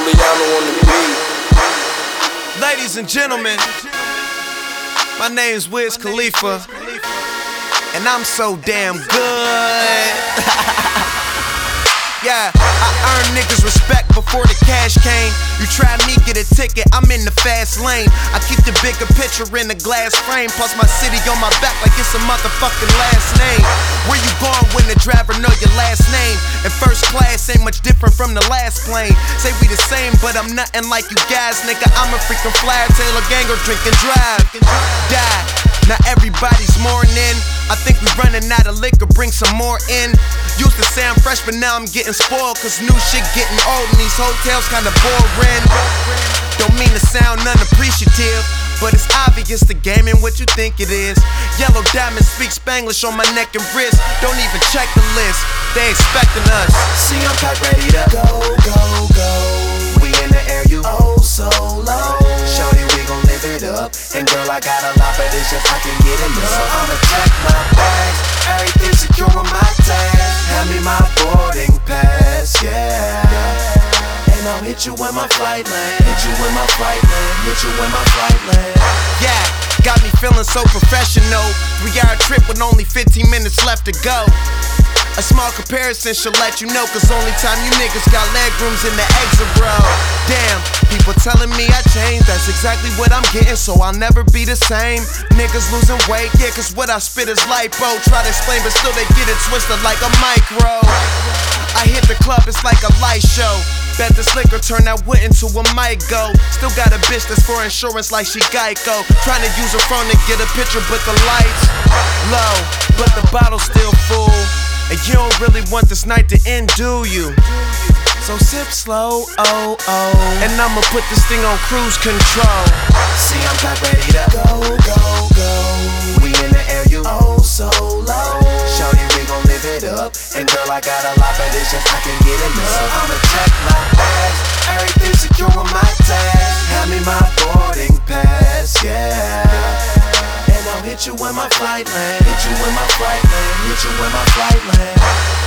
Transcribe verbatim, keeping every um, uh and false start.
Juliano on the beat. Ladies and gentlemen, my name's Wiz Khalifa, and I'm so damn good. Yeah, I earn niggas respect before the cash came. You try me, get a ticket, I'm in the fast lane. I keep the bigger picture in the glass frame, plus my city on my back like it's a motherfucking last name. Where you going when the driver know your last name? And first class ain't much different from the last plane. Say we the same, but I'm nothing like you guys, nigga. I'm a freaking flyer, Taylor Ganger, drink and drive. Die. Now everybody's mourning. I think we running out of liquor, bring some more in. Used to say I'm fresh, but now I'm getting spoiled, cause new shit getting old and these hotels kinda boring. Don't mean to sound unappreciative, but it's obvious the game ain't what you think it is. Yellow diamonds speak Spanglish on my neck and wrist. Don't even check the list, they expecting us. See, I'm packed ready to go, go, go. We in the air, you oh so low. Shorty, we gon' live it up. And girl, I got a lot, but it's just I can get enough. So I'ma check my bags, everything secure on my tag. Hand me my boarding pass, yeah. And I'll hit you when my flight land. Hit you when my flight land. Hit you when my flight land. Yeah, got me feeling so professional. Three hour trip with only fifteen minutes left to go. A small comparison should let you know, cause only time you niggas got leg rooms in the exit row. Damn, people telling me I changed, that's exactly what I'm getting, so I'll never be the same. Niggas losing weight, yeah, cause what I spit is lipo. Try to explain, but still they get it twisted like a micro. I hit the club, it's like a light show. Bet this liquor turn that wood into a mic go. Still got a bitch that's for insurance like she Geico. Trying to use her phone to get a picture, but the lights low, but the bottle's still full. And you don't really want this night to end, do you? So sip slow, oh, oh. And I'ma put this thing on cruise control. See, I'm packed ready to go, go, go. We in the air, you oh so low. Shorty, we gon' live it up. And girl, I got a lot, but it's just I can get enough. So I'ma check my bags, everything secure on my tag. Hand me my boarding pass, yeah. And I'll hit you when my flight land. Hit you when my flight land. Hit you when my flight land.